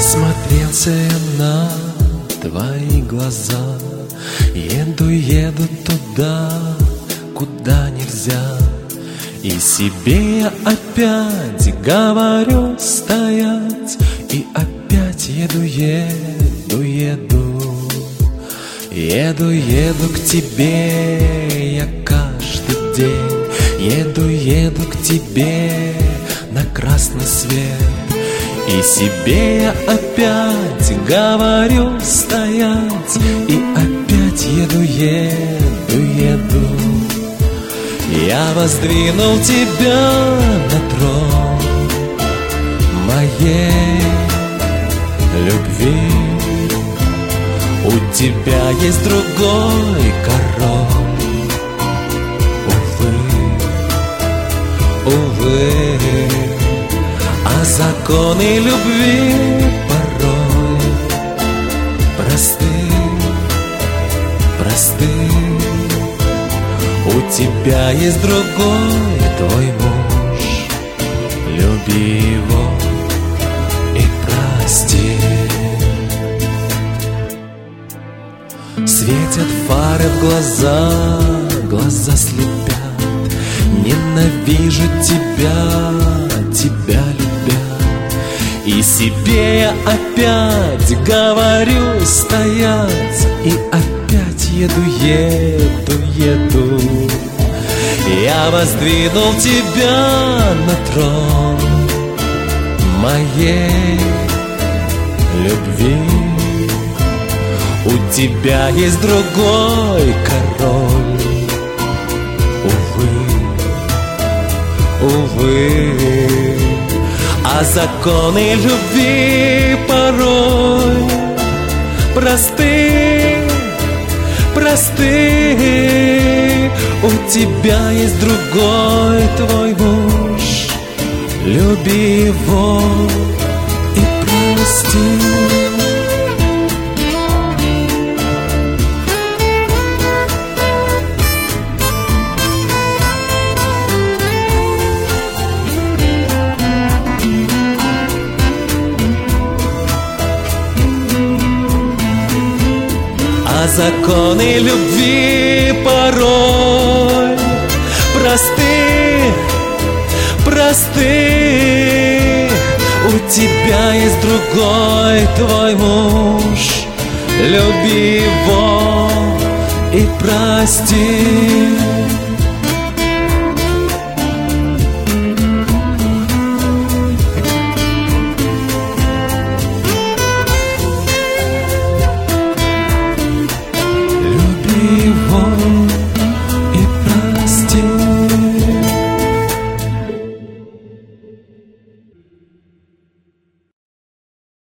Насмотрелся я на твои глаза. Еду туда, куда нельзя. И себе я опять говорю стоять. И опять еду к тебе я каждый день. Еду к тебе на красный свет. И себе я опять говорю стоять. И опять еду. Я воздвинул тебя на трон моей любви. У тебя есть другой король. Увы, а законы любви порой просты. У тебя есть другой твой муж. Люби его и прости. Светят фары в глаза слепят. Ненавижу тебя любя. И себе я опять говорю стоять. И опять еду. Я воздвинул тебя на трон моей любви. У тебя есть другой король. Увы, а законы любви порой просты. У тебя есть другой твой муж. Люби его и прости. А законы любви порой просты. У тебя есть другой твой муж. Люби его и прости.